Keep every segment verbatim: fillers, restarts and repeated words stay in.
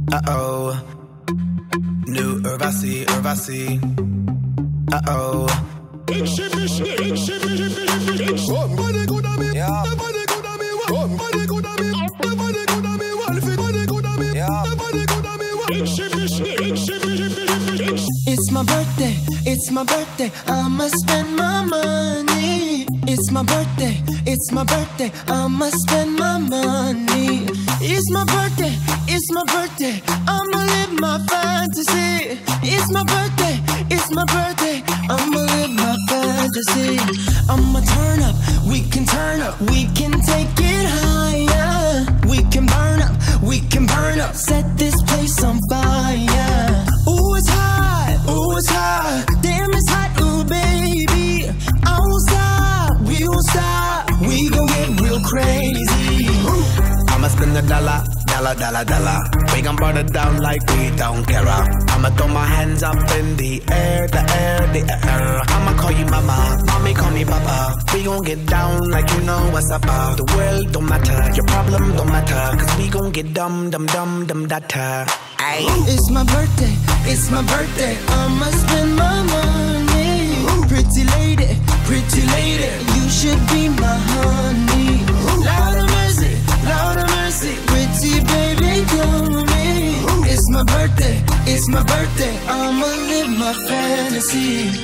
Uh-oh. New Urvasi, Urvasi. Uh-oh. It's my birthday, it's my birthday, I'ma spend my money. It's my birthday, it's my birthday, I'ma spend my money. It's my birthday, it's my birthday, I'ma live my fantasy. It's my birthday, it's my birthday, I'ma live my fantasy. I'ma turn up, we can turn up, we can take it higher. We can burn up, we can burn up, set this place on fire. Ooh, it's hot, ooh, it's hot, damn it's hot, ooh baby. I won't stop, we won't stop, we gon' get real crazy. I'ma spend a dollar, dollar, dollar, dollar. We gon' burn it down like we don't care. I'ma throw my hands up in the air, the air, the air. I'ma call you mama, mommy call me papa. We gon' get down like you know what's up. The world don't matter, your problem don't matter, cause we gon' get dumb, dumb, dumb, dumb, data. Ay. It's my birthday, it's my birthday, I'ma spend my money. Pretty lady, pretty lady, you should be my honey. Lord of mercy, Lord of mercy, pretty baby, come with me. It's my birthday, it's my birthday, I'ma live my fantasy.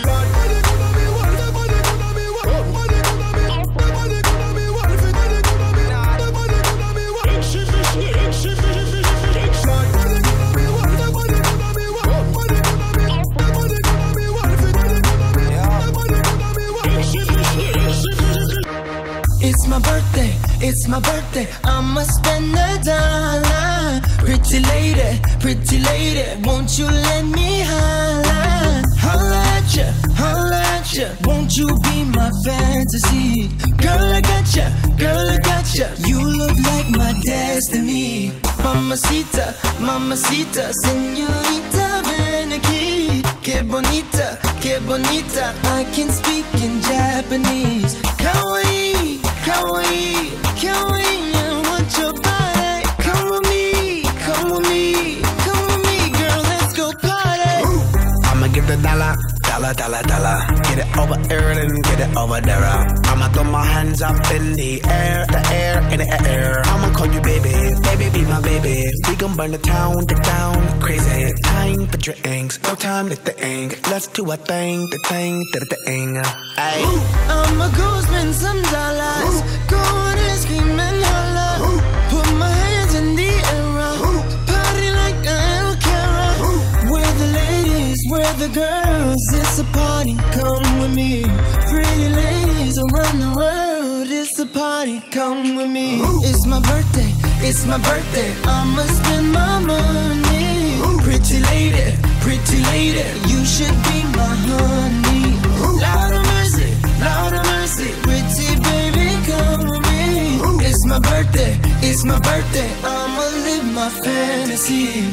It's my birthday, it's my birthday, I'ma spend a dollar. Pretty lady, pretty lady, won't you let me holla? Holla at ya, holla at ya, won't you be my fantasy? Girl, I got ya, girl, I got ya, you look like my destiny. Mamacita, mamacita, señorita, ven aquí. Que bonita, que bonita, I can speak in Japanese. Kawaii, kawaii, kawaii, I want your body. Come with me, come with me, come with me, girl, let's go party. I'ma give the dollar, dollar, dollar, dollar. Get it over here and get it over there. I'ma throw my hands up in the air, the air, in the air. I'ma call you baby, baby, be my baby. We gon' burn the town, the town, crazy. Time for drinks, no time to think. Let's do a thing, the thing, the thing. Ay. I'ma go spend some dollars, go on and scream and holla. Put my hands in the air, party like I don't care. Where the ladies, where the girls, it's a party, come with me. Pretty ladies around the world, it's a party, come with me. It's my birthday, it's my birthday, I'ma spend my money. Pretty lady, pretty lady, you should be my honey. Lord of mercy, Lord of mercy, pretty baby, come with me. It's my birthday, it's my birthday, I'ma live my fantasy.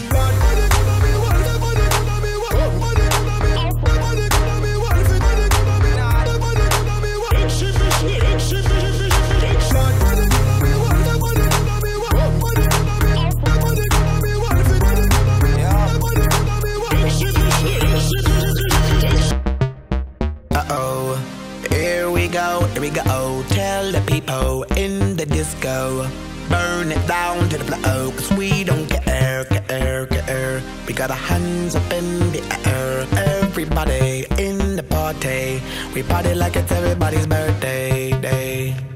Uh-oh, here we go, here we go. Tell the people in the disco, burn it down to the floor, cause we don't care, care, care. We got our hands up in the air, everybody in the party. We party like it's everybody's birthday day.